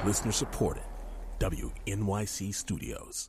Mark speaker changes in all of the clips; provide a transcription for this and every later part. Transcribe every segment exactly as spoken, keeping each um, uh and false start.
Speaker 1: Listener supported. W N Y C Studios.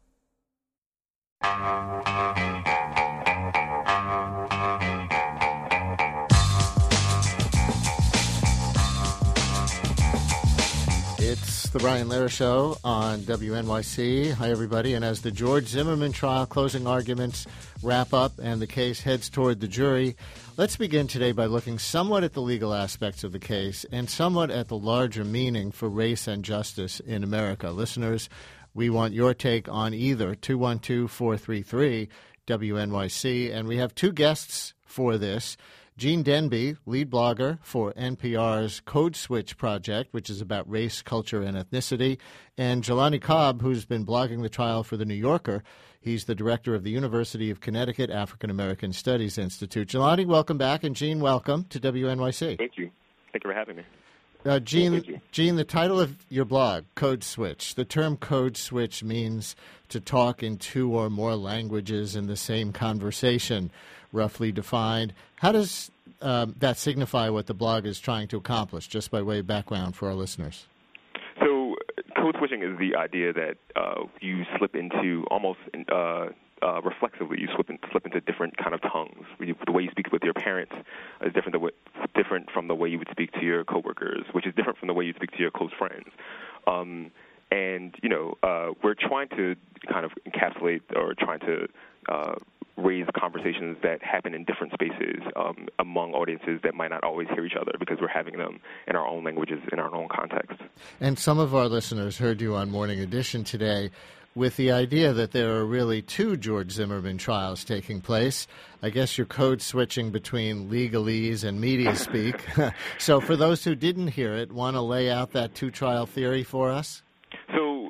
Speaker 2: It's the Brian Lehrer Show on W N Y C. Hi, everybody. And as the George Zimmerman trial closing arguments wrap up and the case heads toward the jury, let's begin today by looking somewhat at the legal aspects of the case and somewhat at the larger meaning for race and justice in America. Listeners, we want your take on either two one two, four three three, W N Y C. And we have two guests for this. Gene Demby, lead blogger for N P R's Code Switch project, which is about race, culture, and ethnicity, and Jelani Cobb, who's been blogging the trial for The New Yorker. He's the director of the University of Connecticut African American Studies Institute. Jelani, welcome back, and Gene, welcome to W N Y C.
Speaker 3: Thank you. Thank you for having me.
Speaker 2: Uh, Gene,
Speaker 3: Thank you.
Speaker 2: Gene, the title of your blog, Code Switch. The term code switch means to talk in two or more languages in the same conversation, roughly defined. How does um, that signify what the blog is trying to accomplish, just by way of background for our listeners?
Speaker 3: So code switching is the idea that uh, you slip into almost uh, uh, reflexively, you slip, in, slip into different kind of tongues. The way you speak with your parents is different, the way, different from the way you would speak to your coworkers, which is different from the way you speak to your close friends. Um, and, you know, uh, we're trying to kind of encapsulate or trying to uh, raise conversations that happen in different spaces um, among audiences that might not always hear each other because we're having them in our own languages, in our own context.
Speaker 2: And some of our listeners heard you on Morning Edition today with the idea that there are really two George Zimmerman trials taking place. I guess you're code switching between legalese and media speak. So for those who didn't hear it, want to lay out that two-trial theory for us?
Speaker 3: So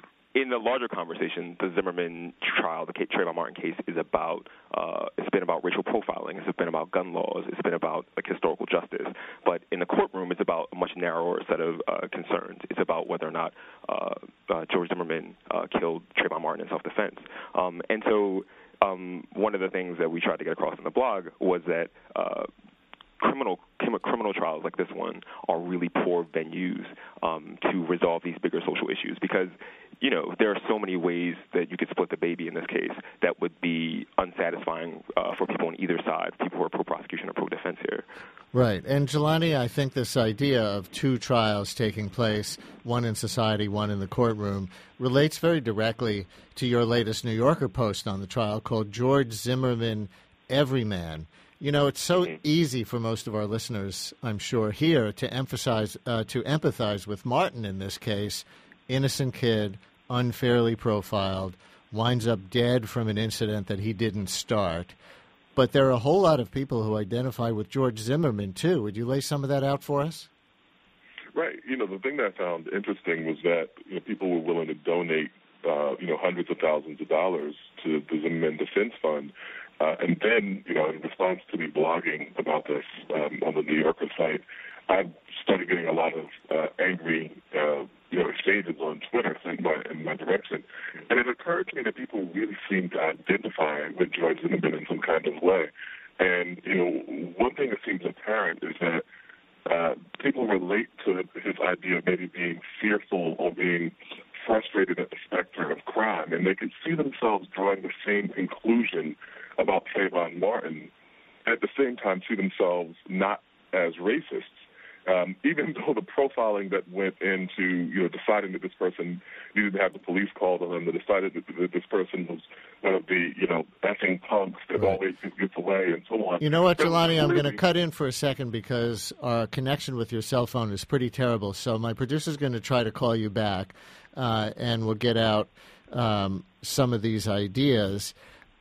Speaker 3: in the larger conversation, the Zimmerman trial, the Trayvon Martin case, is about, uh, it's been about racial profiling. It's been about gun laws. It's been about like historical justice. But in the courtroom, it's about a much narrower set of uh, concerns. It's about whether or not uh, uh, George Zimmerman uh, killed Trayvon Martin in self-defense. Um, and so um, one of the things that we tried to get across in the blog was that uh, criminal criminal trials like this one are really poor venues um, to resolve these bigger social issues because, you know, there are so many ways that you could split the baby in this case that would be unsatisfying uh, for people on either side, people who are pro-prosecution or pro-defense here.
Speaker 2: Right. And, Jelani, I think this idea of two trials taking place, one in society, one in the courtroom, relates very directly to your latest New Yorker post on the trial called George Zimmerman Everyman. You know, it's so easy for most of our listeners, I'm sure, here to emphasize, uh, to empathize with Martin in this case. Innocent kid, unfairly profiled, winds up dead from an incident that he didn't start. But there are a whole lot of people who identify with George Zimmerman, too. Would you lay some of that out for us?
Speaker 4: Right. You know, the thing that I found interesting was that, you know, people were willing to donate, uh, you know, hundreds of thousands of dollars to the Zimmerman Defense Fund. Uh, and then, you know, in response to me blogging about this um, on the New Yorker site, I started getting a lot of uh, angry, uh, you know, exchanges on Twitter in my, in my direction. And it occurred to me that people really seem to identify with George Zimmerman in some kind of way. And, you know, one thing that seems apparent is that uh, people relate to his idea of maybe being fearful or being frustrated at the specter of crime, and they could see themselves drawing the same conclusion about Trayvon Martin, at the same time see themselves not as racists, um, even though the profiling that went into, you know, deciding that this person needed to have the police called on them, that decided that, that this person was one of the, you know, effing punks that right. always gets away and so on.
Speaker 2: You know what, Jelani, I'm going to cut in for a second because our connection with your cell phone is pretty terrible. So my producer's going to try to call you back, uh, and we'll get out um, some of these ideas.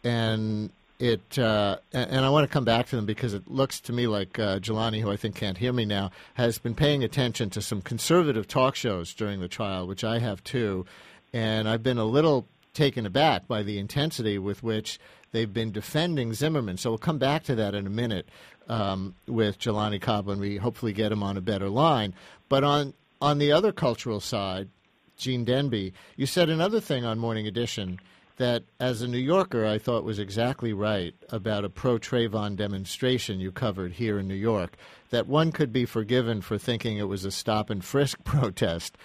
Speaker 2: And It uh, and I want to come back to them because it looks to me like uh, Jelani, who I think can't hear me now, has been paying attention to some conservative talk shows during the trial, which I have too, and I've been a little taken aback by the intensity with which they've been defending Zimmerman. So we'll come back to that in a minute um, with Jelani Cobb when we hopefully get him on a better line. But on on the other cultural side, Gene Demby, you said another thing on Morning Edition that, as a New Yorker, I thought was exactly right about a pro-Trayvon demonstration you covered here in New York, that one could be forgiven for thinking it was a stop-and-frisk protest.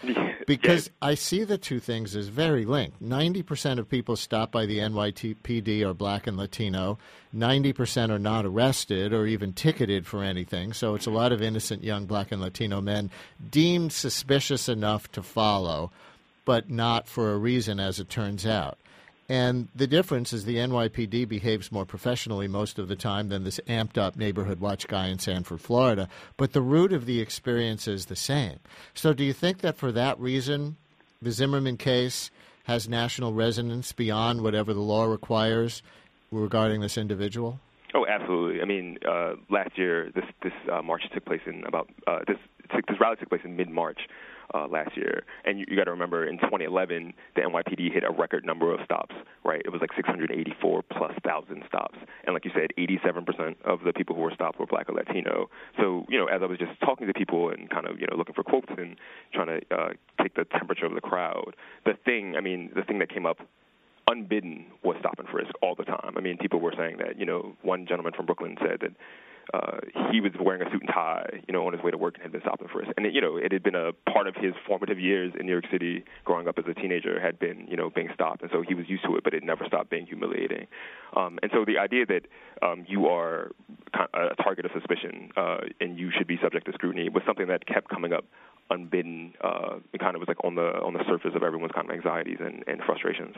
Speaker 2: because yeah. I see the two things as very linked. ninety percent of people stopped by the N Y P D are black and Latino. ninety percent are not arrested or even ticketed for anything. So it's a lot of innocent young black and Latino men deemed suspicious enough to follow, but not for a reason, as it turns out. And the difference is the N Y P D behaves more professionally most of the time than this amped-up neighborhood watch guy in Sanford, Florida. But the root of the experience is the same. So do you think that for that reason, the Zimmerman case has national resonance beyond whatever the law requires regarding this individual?
Speaker 3: Oh, absolutely. I mean, uh, last year, this this uh, march took place in about uh, this this rally took place in mid-March. Uh, last year, and you, you got to remember, in twenty eleven, the N Y P D hit a record number of stops. Right, it was like six hundred eighty-four plus thousand stops, and like you said, eighty-seven percent of the people who were stopped were black or Latino. So, you know, as I was just talking to people and kind of, you know, looking for quotes and trying to uh, take the temperature of the crowd, the thing, I mean, the thing that came up unbidden was stop and frisk all the time. I mean, people were saying that, you know, one gentleman from Brooklyn said that Uh, he was wearing a suit and tie, you know, on his way to work and had been stopped and frisked. And, it, you know, it had been a part of his formative years in New York City growing up as a teenager had been, you know, being stopped. And so he was used to it, but it never stopped being humiliating. Um, and so the idea that um, you are a target of suspicion uh, and you should be subject to scrutiny was something that kept coming up unbidden. Uh, it kind of was like on the on the surface of everyone's kind of anxieties and, and frustrations.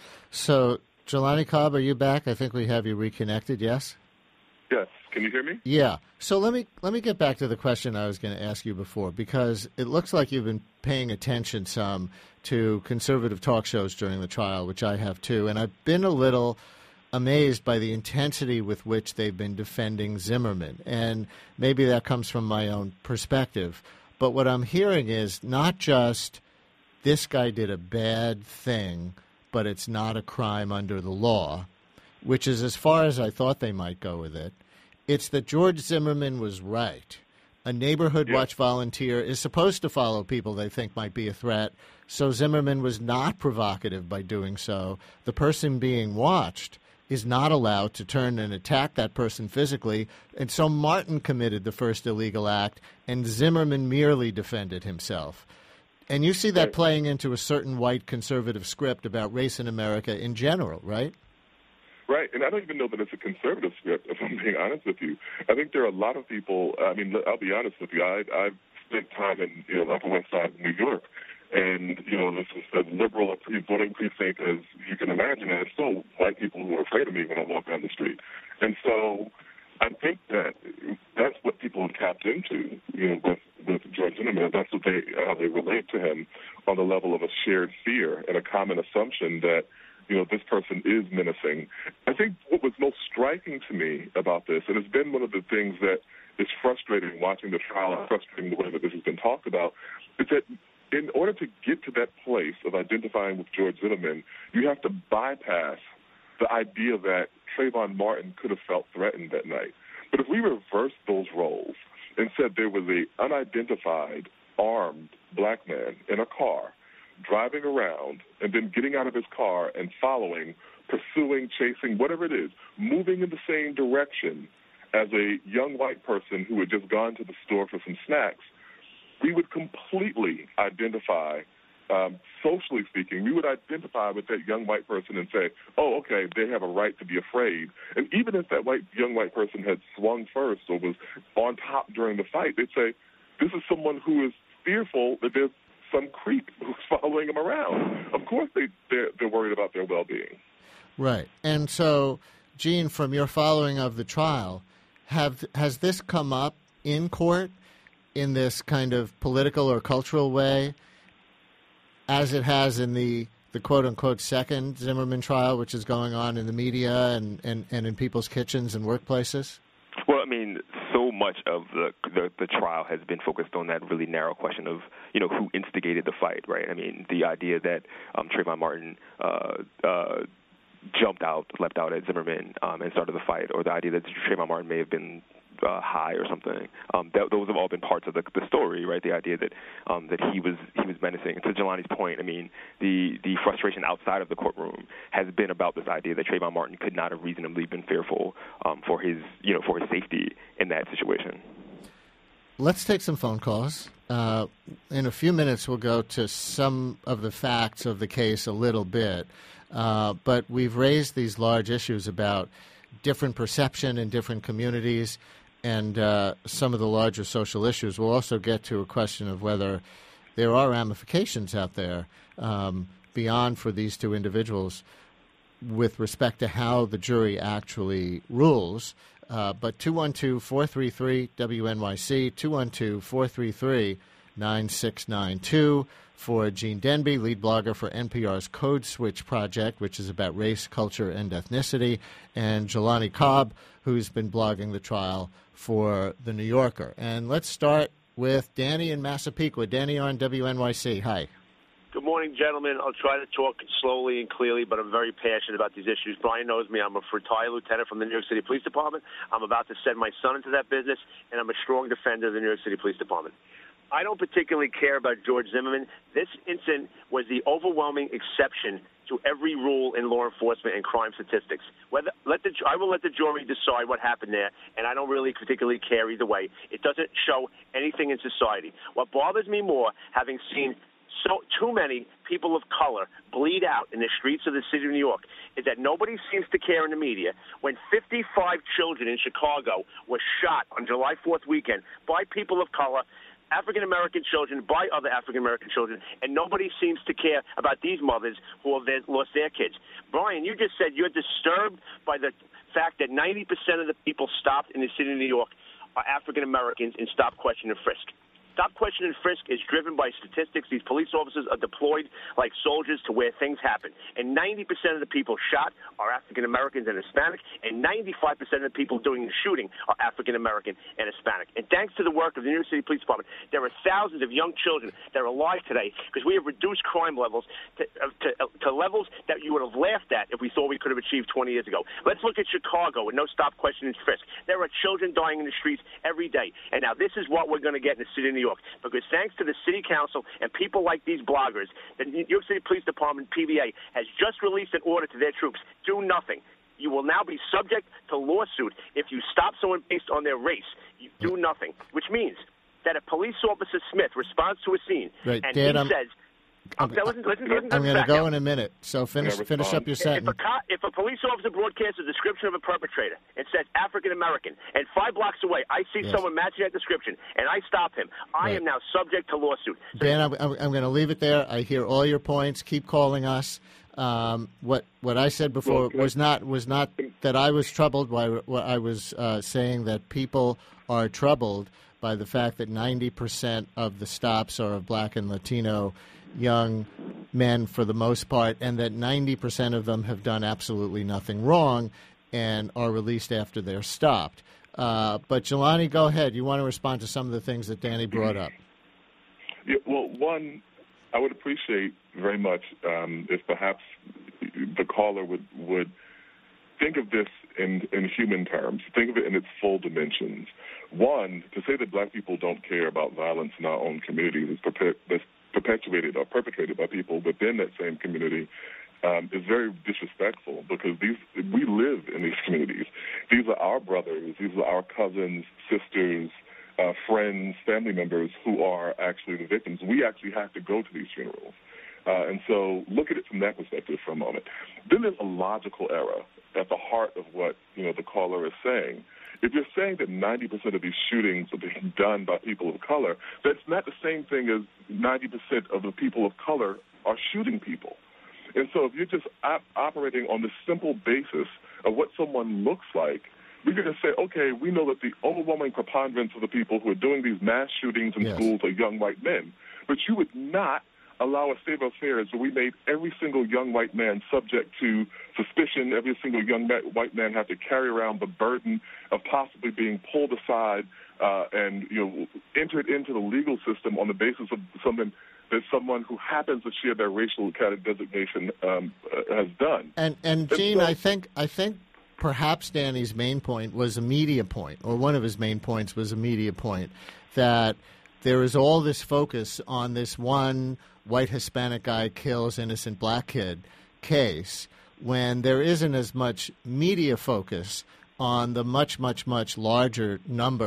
Speaker 2: So, Jelani Cobb, are you back? I think we have you reconnected, yes?
Speaker 4: Yes. Can you hear me?
Speaker 2: Yeah. So let me let me get back to the question I was going to ask you before, because it looks like you've been paying attention some to conservative talk shows during the trial, which I have too, and I've been a little amazed by the intensity with which they've been defending Zimmerman, and maybe that comes from my own perspective. But what I'm hearing is not just this guy did a bad thing, but it's not a crime under the law, which is as far as I thought they might go with it. It's that George Zimmerman was right. A neighborhood yeah. watch volunteer is supposed to follow people they think might be a threat, so Zimmerman was not provocative by doing so. The person being watched is not allowed to turn and attack that person physically, and so Martin committed the first illegal act, and Zimmerman merely defended himself. And you see that
Speaker 4: right.
Speaker 2: playing into a certain white conservative script about race in America in general, right?
Speaker 4: Right, and I don't even know that it's a conservative script, if I'm being honest with you. I think there are a lot of people, I mean, I'll be honest with you, I, I've spent time in, you know, Upper West Side of New York, and, you know, this is as liberal a voting precinct as you can imagine, and it's still white people who are afraid of me when I walk down the street. And so I think that that's what people have tapped into, you know, with, with George Zimmerman. That's what they, how they relate to him on the level of a shared fear and a common assumption that, you know, this person is menacing. I think what was most striking to me about this, and it's been one of the things that is frustrating watching the trial and frustrating the way that this has been talked about, is that in order to get to that place of identifying with George Zimmerman, you have to bypass the idea that Trayvon Martin could have felt threatened that night. But if we reversed those roles and said there was an unidentified, armed black man in a car driving around and then getting out of his car and following, pursuing, chasing, whatever it is, moving in the same direction as a young white person who had just gone to the store for some snacks, we would completely identify, um, socially speaking, we would identify with that young white person and say, oh, okay, they have a right to be afraid. And even if that white young white person had swung first or was on top during the fight, they'd say, this is someone who is fearful that there's some creep who's following them around. Of course they, they're, they're worried about their well-being.
Speaker 2: Right. And so, Gene, from your following of the trial, have has this come up in court in this kind of political or cultural way as it has in the, the quote-unquote second Zimmerman trial, which is going on in the media and, and, and in people's kitchens and workplaces?
Speaker 3: Well, I mean, so much of the, the the trial has been focused on that really narrow question of, you know, who instigated the fight, right? I mean, the idea that um, Trayvon Martin uh, uh, jumped out, leapt out at Zimmerman um, and started the fight, or the idea that Trayvon Martin may have been uh, high or something. Um, that, those have all been parts of the, the story, right? The idea that um, that he was he was menacing. And to Jelani's point, I mean, the the frustration outside of the courtroom has been about this idea that Trayvon Martin could not have reasonably been fearful um, for his you know for his safety in that situation.
Speaker 2: Let's take some phone calls. Uh, in a few minutes, we'll go to some of the facts of the case a little bit. Uh, but we've raised these large issues about different perception in different communities and uh, some of the larger social issues. We'll also get to a question of whether there are ramifications out there um, beyond for these two individuals with respect to how the jury actually rules. Uh, but two one two, four three three, W N Y C, two one two, four three three, nine six nine two for Gene Denby, lead blogger for N P R's Code Switch Project, which is about race, culture, and ethnicity, and Jelani Cobb, who's been blogging the trial for The New Yorker. And let's start with Danny in Massapequa. Danny on W N Y C. Hi.
Speaker 5: Good morning, gentlemen. I'll try to talk slowly and clearly, but I'm very passionate about these issues. Brian knows me. I'm a retired lieutenant from the New York City Police Department. I'm about to send my son into that business, and I'm a strong defender of the New York City Police Department. I don't particularly care about George Zimmerman. This incident was the overwhelming exception to every rule in law enforcement and crime statistics. Whether let the I will let the jury decide what happened there, and I don't really particularly care either way. It doesn't show anything in society. What bothers me more, having seen so too many people of color bleed out in the streets of the city of New York, is that nobody seems to care in the media when fifty-five children in Chicago were shot on July fourth weekend by people of color, African-American children by other African-American children, and nobody seems to care about these mothers who have lost their kids. Brian, you just said you're disturbed by the fact that ninety percent of the people stopped in the city of New York are African-Americans in stop, question, and frisk. Stop, question, and frisk is driven by statistics. These police officers are deployed like soldiers to where things happen. And ninety percent of the people shot are African-Americans and Hispanic, and ninety-five percent of the people doing the shooting are African-American and Hispanic. And thanks to the work of the New York City Police Department, there are thousands of young children that are alive today because we have reduced crime levels to, uh, to, uh, to levels that you would have laughed at if we thought we could have achieved twenty years ago. Let's look at Chicago with no stop, question, and frisk. There are children dying in the streets every day. And now this is what we're going to get in the city of New York. Because thanks to the city council and people like these bloggers, the New York City Police Department, P V A, has just released an order to their troops. Do nothing. You will now be subject to lawsuit if you stop someone based on their race. You do nothing, which means that if Police Officer Smith responds to a scene
Speaker 2: right.
Speaker 5: and
Speaker 2: Dan,
Speaker 5: he
Speaker 2: I'm,
Speaker 5: says,
Speaker 2: I'm,
Speaker 5: listen, listen, listen,
Speaker 2: I'm going to go
Speaker 5: now.
Speaker 2: in a minute, so finish finish up your sentence.
Speaker 5: If a, co- if a police officer broadcasts a description of a perpetrator and says African-American, and five blocks away I see
Speaker 2: yes. someone
Speaker 5: matching that description, and I stop him, I right. am now subject to lawsuit. So
Speaker 2: Dan, I'm, I'm going to leave it there. I hear all your points. Keep calling us. Um, what what I said before
Speaker 4: well,
Speaker 2: was not was not that I was troubled by what I was uh, saying that people are troubled by the fact that ninety percent of the stops are of Black and Latino young men for the most part, and that ninety percent of them have done absolutely nothing wrong and are released after they're stopped. Uh, but Jelani, go ahead. You want to respond to some of the things that Danny brought up?
Speaker 4: Yeah, well, one, I would appreciate very much um, if perhaps the caller would, would think of this in, in human terms, think of it in its full dimensions. One, to say that black people don't care about violence in our own communities is perpe- that's perpetuated or perpetrated by people within that same community um, is very disrespectful because these we live in these communities. These are our brothers, these are our cousins, sisters, uh, friends, family members who are actually the victims. We actually have to go to these funerals. Uh, and so look at it from that perspective for a moment. Then there's a logical error at the heart of what you know the caller is saying. If you're saying that ninety percent of these shootings are being done by people of color, that's not the same thing as ninety percent of the people of color are shooting people. And so if you're just op- operating on the simple basis of what someone looks like, we're going to say, okay, we know that the overwhelming preponderance of the people who are doing these mass shootings in
Speaker 2: yes.
Speaker 4: schools are young white men. But you would not allow a state of affairs where we made every single young white man subject to suspicion, every single young ma- white man have to carry around the burden of possibly being pulled aside uh, and you know entered into the legal system on the basis of something that someone who happens to share their racial kind of designation um, uh, has done.
Speaker 2: And and Gene, so, I think I think perhaps Danny's main point was a media point, or one of his main points was a media point, that there is all this focus on this one white Hispanic guy kills innocent black kid case when there isn't as much media focus on the much, much, much larger number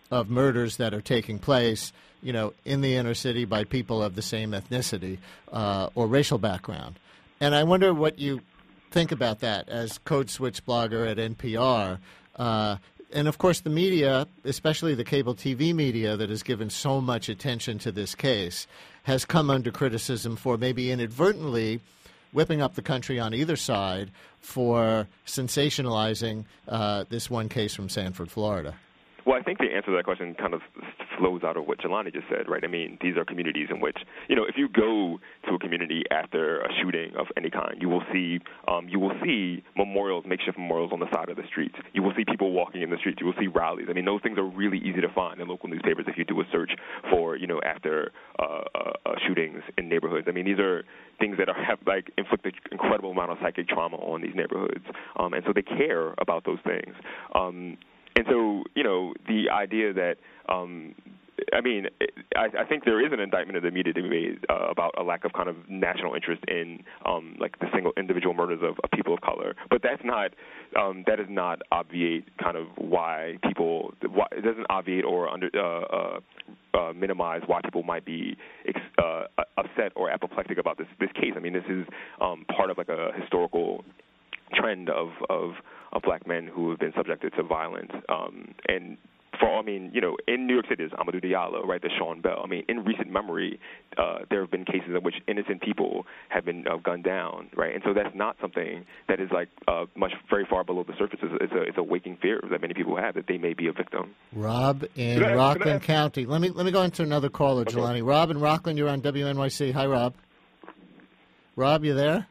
Speaker 2: of murders that are taking place, you know, in the inner city by people of the same ethnicity uh, or racial background. And I wonder what you think about that as Code Switch blogger at N P R. Uh, and, of course, the media, especially the cable T V media that has given so much attention to this case, has come under criticism for maybe inadvertently whipping up the country on either side for sensationalizing uh, this one case from Sanford, Florida.
Speaker 3: Well, I think the answer to that question kind of flows out of what Jelani just said, right? I mean, these are communities in which, you know, if you go to a community after a shooting of any kind, you will see um, you will see memorials, makeshift memorials on the side of the streets. You will see people walking in the streets. You will see rallies. I mean, those things are really easy to find in local newspapers if you do a search for, you know, after uh, uh, uh, shootings in neighborhoods. I mean, these are things that are have, like, inflicted incredible amount of psychic trauma on these neighborhoods, um, and so they care about those things. Um, And so, you know, the idea that, um, I mean, I, I think there is an indictment of the media to be made uh, about a lack of kind of national interest in, um, like, the single individual murders of, of people of color. But that's not, um, that does not obviate kind of why people, why, it doesn't obviate or under, uh, uh, uh, minimize why people might be uh, upset or apoplectic about this, this case. I mean, this is um, part of, like, a historical trend of, of of black men who have been subjected to violence. Um, and for, I mean, you know, in New York City, there's Amadou Diallo, right, there's Sean Bell. I mean, in recent memory, uh, there have been cases in which innocent people have been uh, gunned down, right? And so that's not something that is, like, uh, much very far below the surface. It's a, it's a waking fear that many people have that they may be a victim.
Speaker 2: Rob in
Speaker 4: I,
Speaker 2: Rockland County. Let me let me go into another caller, okay. Jelani. Rob in Rockland, you're on W N Y C. Hi, Rob. Rob, you there?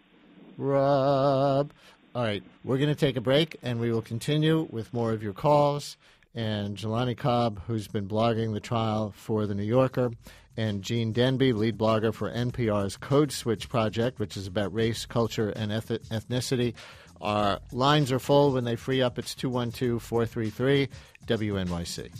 Speaker 2: Rob. All right, we're going to take a break, and we will continue with more of your calls. And Jelani Cobb, who's been blogging the trial for The New Yorker, and Gene Denby, lead blogger for N P R's Code Switch project, which is about race, culture, and eth- ethnicity. Our lines are full. When they free up, it's two one two, four three three, W N Y C.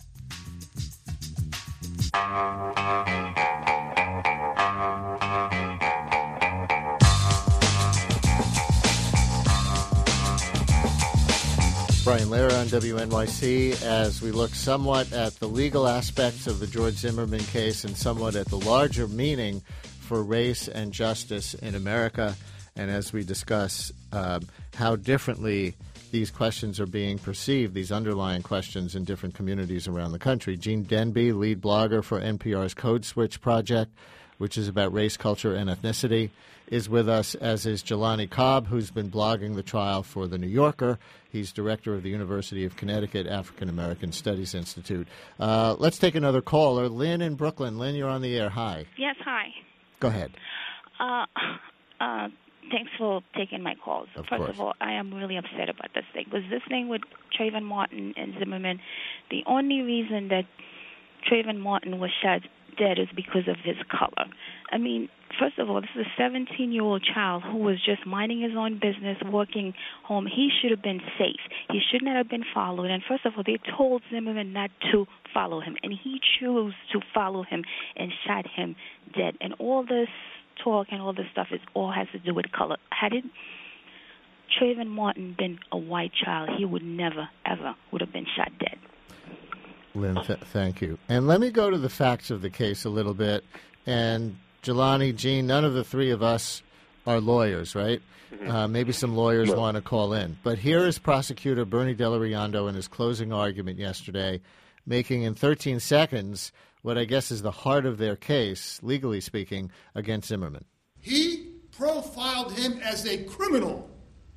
Speaker 2: Brian Lehrer on W N Y C as we look somewhat at the legal aspects of the George Zimmerman case and somewhat at the larger meaning for race and justice in America, and as we discuss uh, how differently these questions are being perceived, these underlying questions in different communities around the country. Gene Denby, lead blogger for N P R's Code Switch project, which is about race, culture, and ethnicity, is with us, as is Jelani Cobb, who's been blogging the trial for The New Yorker. He's director of the University of Connecticut African American Studies Institute. Uh, let's take another caller. Lynn in Brooklyn. Lynn, you're on the air. Hi.
Speaker 6: Yes, hi.
Speaker 2: Go ahead.
Speaker 6: Uh, uh, thanks for taking my calls.
Speaker 2: Of
Speaker 6: First
Speaker 2: course.
Speaker 6: of all, I am really upset about this thing. Was this thing with Trayvon Martin and Zimmerman, the only reason that Trayvon Martin was shot dead is because of his color. I mean, first of all, this is a seventeen-year-old child who was just minding his own business, working home. He should have been safe. He should not have been followed. And first of all, they told Zimmerman not to follow him, and he chose to follow him and shot him dead. And all this talk and all this stuff is all has to do with color. Had it Trayvon Martin been a white child, he would never, ever would have been shot dead.
Speaker 2: Lynn, th- thank you. And let me go to the facts of the case a little bit. And Jelani, Gene, none of the three of us are lawyers, right? Mm-hmm. Uh, maybe some lawyers want to call in. But here is prosecutor Bernie Delariando in his closing argument yesterday, making in thirteen seconds what I guess is the heart of their case, legally speaking, against Zimmerman.
Speaker 7: He profiled him as a criminal.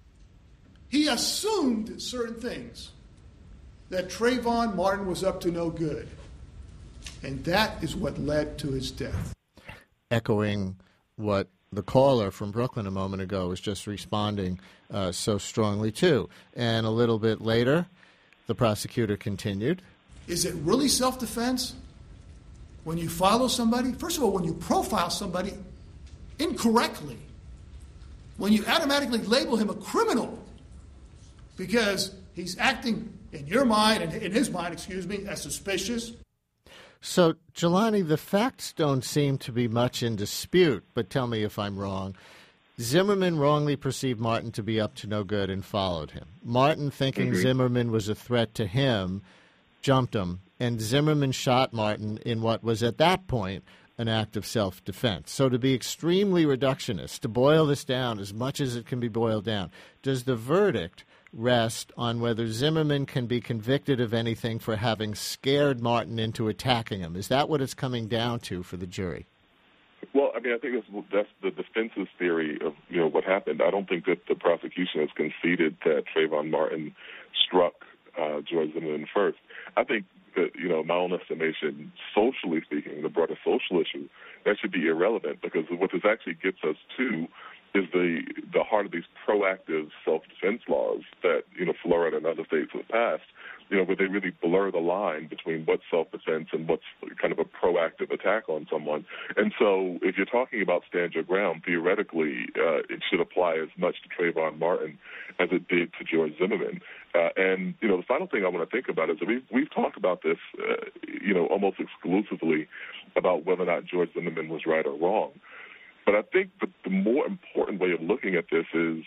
Speaker 7: He assumed certain things, that Trayvon Martin was up to no good. And that is what led to his death.
Speaker 2: Echoing what the caller from Brooklyn a moment ago was just responding uh, so strongly to. And a little bit later, the prosecutor continued.
Speaker 7: Is it really self-defense when you follow somebody? First of all, when you profile somebody incorrectly, when you automatically label him a criminal because he's acting in your mind, and in his mind, excuse me, as suspicious.
Speaker 2: So, Jelani, the facts don't seem to be much in dispute, but tell me if I'm wrong. Zimmerman wrongly perceived Martin to be up to no good and followed him. Martin, thinking mm-hmm. Zimmerman was a threat to him, jumped him, and Zimmerman shot Martin in what was at that point an act of self-defense. So to be extremely reductionist, to boil this down as much as it can be boiled down, does the verdict rest on whether Zimmerman can be convicted of anything for having scared Martin into attacking him? Is that what it's coming down to for the jury?
Speaker 4: Well, I mean, I think that's, that's the defense's theory of, you know, what happened. I don't think that the prosecution has conceded that Trayvon Martin struck uh, George Zimmerman first. I think that, you know, my own estimation, socially speaking, the broader social issue, that should be irrelevant, because what this actually gets us to is the the heart of these proactive self-defense laws that, you know, Florida and other states have passed, you know, where they really blur the line between what's self-defense and what's kind of a proactive attack on someone. And so if you're talking about stand your ground, theoretically, uh, it should apply as much to Trayvon Martin as it did to George Zimmerman. Uh, and, you know, the final thing I want to think about is that we've, we've talked about this, uh, you know, almost exclusively about whether or not George Zimmerman was right or wrong. But I think the, the more important way of looking at this is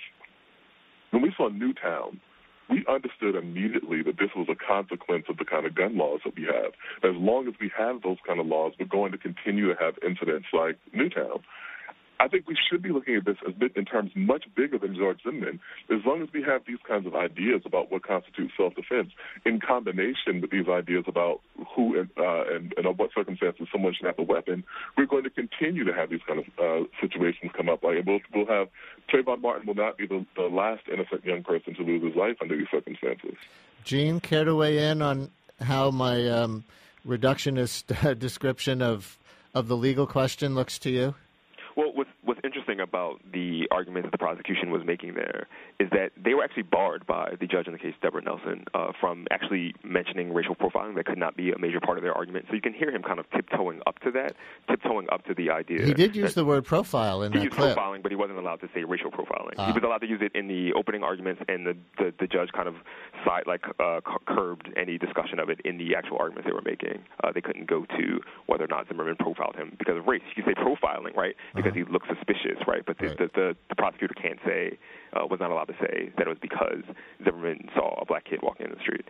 Speaker 4: when we saw Newtown, we understood immediately that this was a consequence of the kind of gun laws that we have. As long as we have those kind of laws, we're going to continue to have incidents like Newtown. I think we should be looking at this as in terms much bigger than George Zimmerman. As long as we have these kinds of ideas about what constitutes self-defense, in combination with these ideas about who and, uh, and, and under what circumstances someone should have a weapon, we're going to continue to have these kind of uh, situations come up. Like we'll, we'll have Trayvon Martin will not be the, the last innocent young person to lose his life under these circumstances.
Speaker 2: Gene, care to weigh in on how my um, reductionist uh, description of of the legal question looks to you?
Speaker 3: Well, what's, what's interesting about the argument that the prosecution was making there is that they were actually barred by the judge in the case, Deborah Nelson, uh, from actually mentioning racial profiling. That could not be a major part of their argument. So you can hear him kind of tiptoeing up to that, tiptoeing up to the idea.
Speaker 2: He did use the word profile in
Speaker 3: he
Speaker 2: that
Speaker 3: used
Speaker 2: clip.
Speaker 3: profiling, but he wasn't allowed to say racial profiling.
Speaker 2: Uh.
Speaker 3: He was allowed to use it in the opening arguments, and the, the, the judge kind of side, like uh, curbed any discussion of it in the actual arguments they were making. Uh, they couldn't go to whether or not Zimmerman profiled him because of race. You could say profiling, right, because uh-huh. he looks suspicious, right? But the, right. The, the, the prosecutor can't say, uh, was not allowed to say that it was because Zimmerman saw a black kid walking in the street.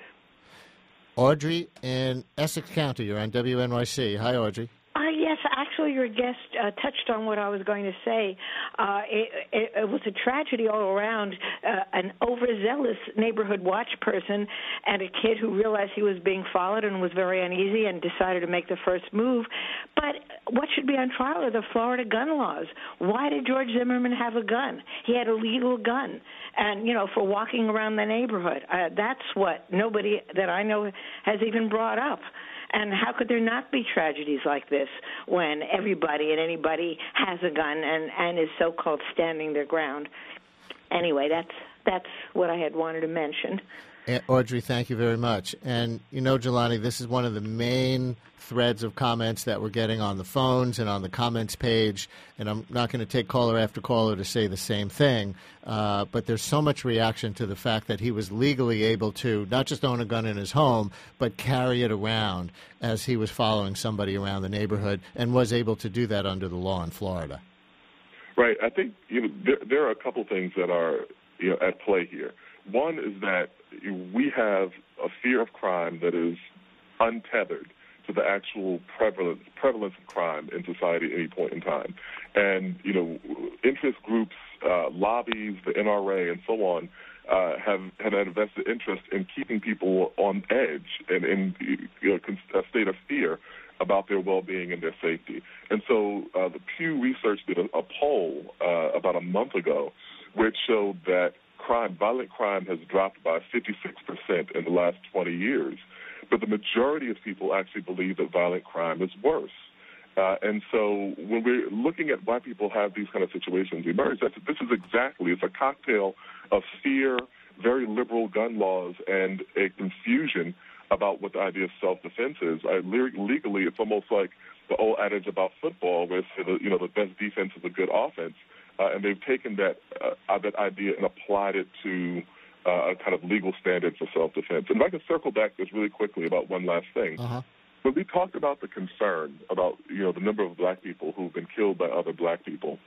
Speaker 2: Audrey in Essex County, you're on W N Y C. Hi, Audrey.
Speaker 8: Uh, yes, actually, your guest uh, touched on what I was going to say. Uh, it, it, it was a tragedy all around. Uh, an overzealous neighborhood watch person and a kid who realized he was being followed and was very uneasy and decided to make the first move. But what should be on trial are the Florida gun laws. Why did George Zimmerman have a gun? He had a legal gun. And, you know, for walking around the neighborhood. Uh, that's what nobody that I know has even brought up. And how could there not be tragedies like this when everybody and anybody has a gun and, and is so-called standing their ground? Anyway, that's that's what I had wanted to mention.
Speaker 2: Audrey, thank you very much. And, you know, Jelani, this is one of the main threads of comments that we're getting on the phones and on the comments page. And I'm not going to take caller after caller to say the same thing. Uh, but there's so much reaction to the fact that he was legally able to not just own a gun in his home, but carry it around as he was following somebody around the neighborhood and was able to do that under the law in Florida.
Speaker 4: Right. I think you know there, there are a couple things that are you know at play here. One is that we have a fear of crime that is untethered to the actual prevalence, prevalence of crime in society at any point in time. And, you know, interest groups, uh, lobbies, the N R A, and so on, uh, have had an invested interest in keeping people on edge and in you know, a state of fear about their well-being and their safety. And so uh, the Pew Research did a, a poll uh, about a month ago which showed that crime, violent crime has dropped by fifty-six percent in the last twenty years. But the majority of people actually believe that violent crime is worse. Uh, and so when we're looking at why people have these kind of situations emerge, that's, this is exactly, it's a cocktail of fear, very liberal gun laws, and a confusion about what the idea of self-defense is. I, legally, it's almost like the old adage about football where the, you know, the best defense is a good offense. Uh, and they've taken that uh, that idea and applied it to uh, a kind of legal standard for self-defense. And if I can circle back just really quickly about one last thing.
Speaker 2: Uh-huh.
Speaker 4: When we talked about the concern about, you know, the number of black people who've been killed by other black people,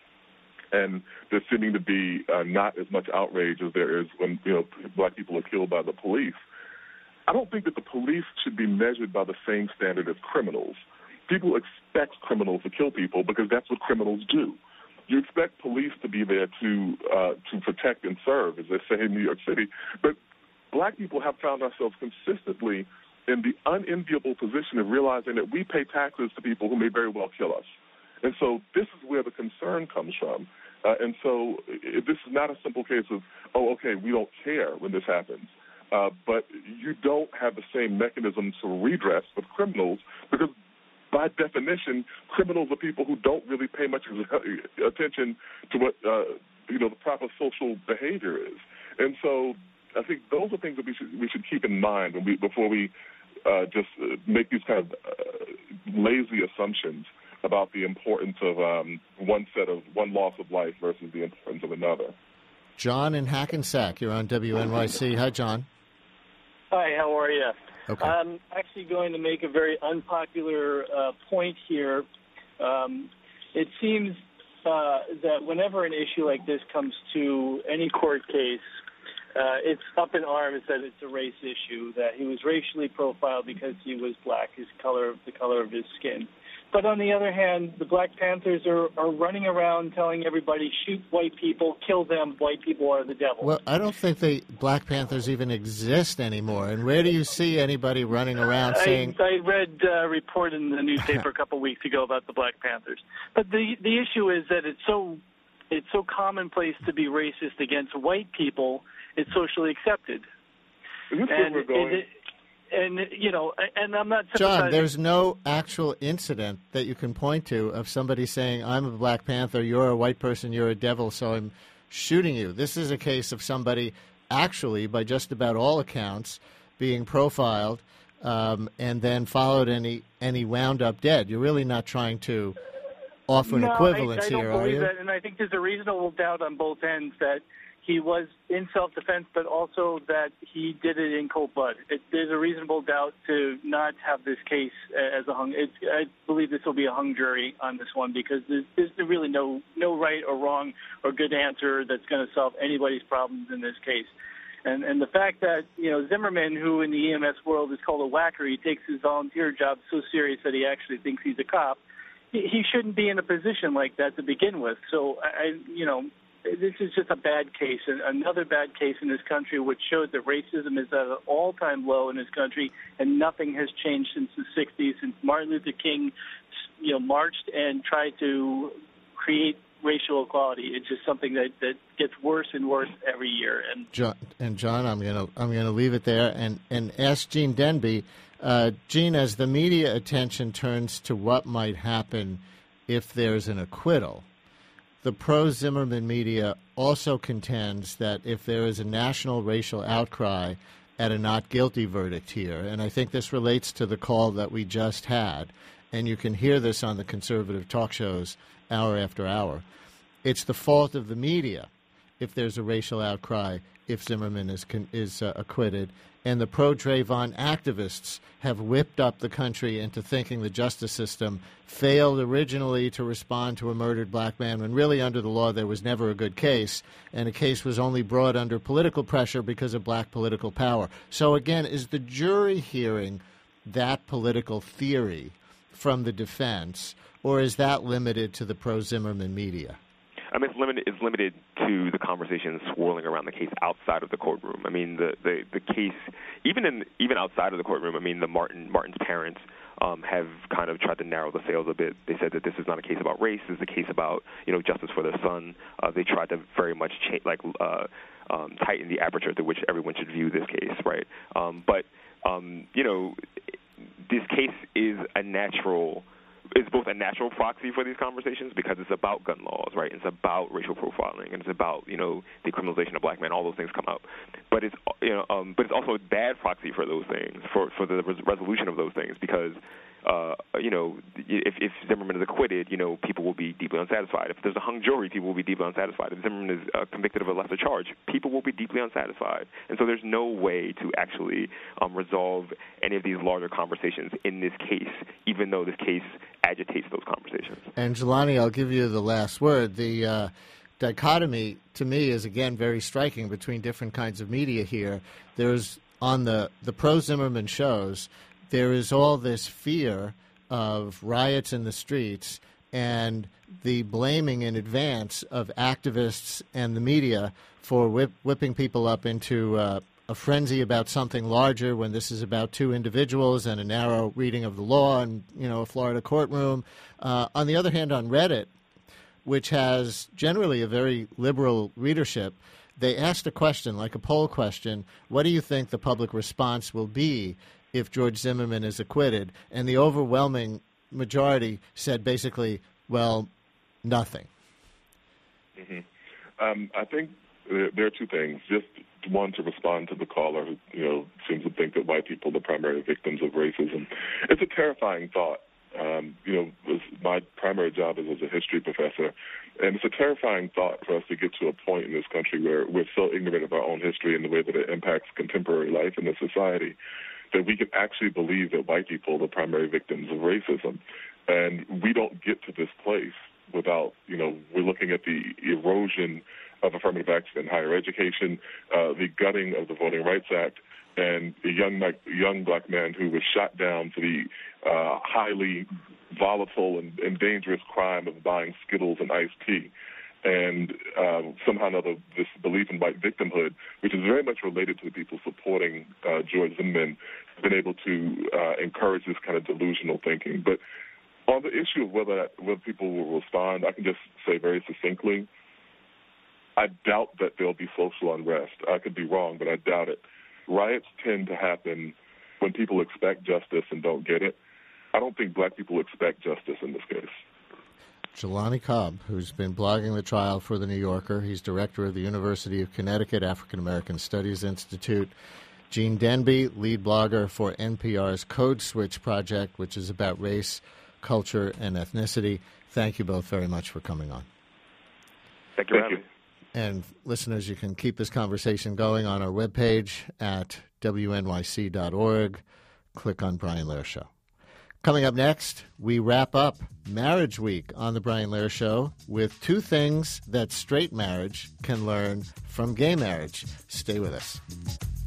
Speaker 4: and there seeming to be uh, not as much outrage as there is when, you know, black people are killed by the police, I don't think that the police should be measured by the same standard as criminals. People expect criminals to kill people because that's what criminals do. You expect police to be there to uh, to protect and serve, as they say in New York City. But black people have found ourselves consistently in the unenviable position of realizing that we pay taxes to people who may very well kill us. And so this is where the concern comes from. Uh, and so it, this is not a simple case of, oh, okay, we don't care when this happens. Uh, but you don't have the same mechanisms for redress with criminals because by definition, criminals are people who don't really pay much attention to what, uh, you know, the proper social behavior is. And so I think those are things that we should we should keep in mind when we before we uh, just uh, make these kind of uh, lazy assumptions about the importance of um, one set of one loss of life versus the importance of another.
Speaker 2: John in Hackensack, you're on W N Y C. Hi, John.
Speaker 9: Hi, how are you?
Speaker 2: Okay.
Speaker 9: I'm actually going to make a very unpopular uh, point here. Um, it seems uh, that whenever an issue like this comes to any court case, uh, it's up in arms that it's a race issue, that he was racially profiled because he was black, his color, the color of his skin. But on the other hand, the Black Panthers are, are running around telling everybody, shoot white people, kill them, white people are the devil.
Speaker 2: Well, I don't think the Black Panthers even exist anymore. And where do you see anybody running around saying...
Speaker 9: I, I read a report in the newspaper a couple of weeks ago about the Black Panthers. But the the issue is that it's so it's so commonplace to be racist against white people, it's socially accepted.
Speaker 4: Is this
Speaker 9: and
Speaker 4: where we're going?
Speaker 9: It, And, you know, and I'm not...
Speaker 2: John, there's no actual incident that you can point to of somebody saying, I'm a Black Panther, you're a white person, you're a devil, so I'm shooting you. This is a case of somebody actually, by just about all accounts, being profiled um, and then followed and he, and he wound up dead. You're really not trying to offer an
Speaker 9: no,
Speaker 2: equivalence
Speaker 9: I, I don't
Speaker 2: here, are
Speaker 9: believe
Speaker 2: you?
Speaker 9: That, and I think there's a reasonable doubt on both ends that he was in self-defense, but also that he did it in cold blood. It, there's a reasonable doubt to not have this case as a hung. It, I believe this will be a hung jury on this one because there's, there's really no no right or wrong or good answer that's going to solve anybody's problems in this case. And and the fact that, you know, Zimmerman, who in the E M S world is called a whacker, he takes his volunteer job so serious that he actually thinks he's a cop. He, he shouldn't be in a position like that to begin with. So I, you know. This is just a bad case, another bad case in this country, which shows that racism is at an all-time low in this country, and nothing has changed since the sixties, since Martin Luther King, you know, marched and tried to create racial equality. It's just something that, that gets worse and worse every year. And
Speaker 2: John, and John, I'm gonna I'm gonna leave it there and and ask Gene Denby. Uh, Gene, as the media attention turns to what might happen if there's an acquittal, the pro-Zimmerman media also contends that if there is a national racial outcry at a not guilty verdict here, and I think this relates to the call that we just had, and you can hear this on the conservative talk shows hour after hour, it's the fault of the media if there's a racial outcry if Zimmerman is is uh, acquitted. And the pro-Trayvon activists have whipped up the country into thinking the justice system failed originally to respond to a murdered black man when really under the law there was never a good case, and a case was only brought under political pressure because of black political power. So again, is the jury hearing that political theory from the defense, or is that limited to the pro-Zimmerman media?
Speaker 3: I mean, it's limited. It's limited to the conversations swirling around the case outside of the courtroom. I mean, the, the, the case, even in even outside of the courtroom. I mean, the Martin Martin's parents um, have kind of tried to narrow the sails a bit. They said that this is not a case about race. This is a case about, you know, justice for their son. Uh, they tried to very much cha- like uh, um, tighten the aperture through which everyone should view this case, right? Um, but um, you know, this case is a natural. It's both a natural proxy for these conversations because it's about gun laws, right? It's about racial profiling, and it's about, you know, the criminalization of black men. All those things come out, but it's you know, um, but it's also a bad proxy for those things, for for the res- resolution of those things, because uh, you know, if, if Zimmerman is acquitted, you know, people will be deeply unsatisfied. If there's a hung jury, people will be deeply unsatisfied. If Zimmerman is uh, convicted of a lesser charge, people will be deeply unsatisfied. And so there's no way to actually um, resolve any of these larger conversations in this case, even though this case agitates those conversations.
Speaker 2: And Jelani, I'll give you the last word. The uh, dichotomy, to me, is, again, very striking between different kinds of media here. There's on the, the pro-Zimmerman shows, there is all this fear of riots in the streets and the blaming in advance of activists and the media for whip, whipping people up into uh, a frenzy about something larger when this is about two individuals and a narrow reading of the law and, you know, a Florida courtroom. Uh, on the other hand, on Reddit, which has generally a very liberal readership, they asked a question, like a poll question, what do you think the public response will be if George Zimmerman is acquitted? And the overwhelming majority said basically, well, nothing.
Speaker 4: Mm-hmm. Um, I think there, there are two things. Just one, to respond to the caller who, you know, seems to think that white people are the primary victims of racism. It's a terrifying thought. Um, you know, my primary job is as a history professor, and it's a terrifying thought for us to get to a point in this country where we're so ignorant of our own history and the way that it impacts contemporary life in this society that we can actually believe that white people are the primary victims of racism. And we don't get to this place without, you know, we're looking at the erosion of affirmative action in higher education, uh, the gutting of the Voting Rights Act, and a young young black man who was shot down for the uh, highly volatile and, and dangerous crime of buying Skittles and iced tea. And uh, somehow or another, this belief in white victimhood, which is very much related to the people supporting uh, George Zimmerman, has been able to uh, encourage this kind of delusional thinking. But on the issue of whether, whether people will respond, I can just say very succinctly, I doubt that there'll be social unrest. I could be wrong, but I doubt it. Riots tend to happen when people expect justice and don't get it. I don't think black people expect justice in this case.
Speaker 2: Jelani Cobb, who's been blogging the trial for The New Yorker. He's director of the University of Connecticut African American Studies Institute. Gene Denby, lead blogger for N P R's Code Switch project, which is about race, culture, and ethnicity. Thank you both very much for coming on.
Speaker 3: Thank you for having me.
Speaker 2: And listeners, you can keep this conversation going on our webpage at W N Y C dot org. Click on Brian Lehrer Show. Coming up next, we wrap up Marriage Week on The Brian Lehrer Show with two things that straight marriage can learn from gay marriage. Stay with us.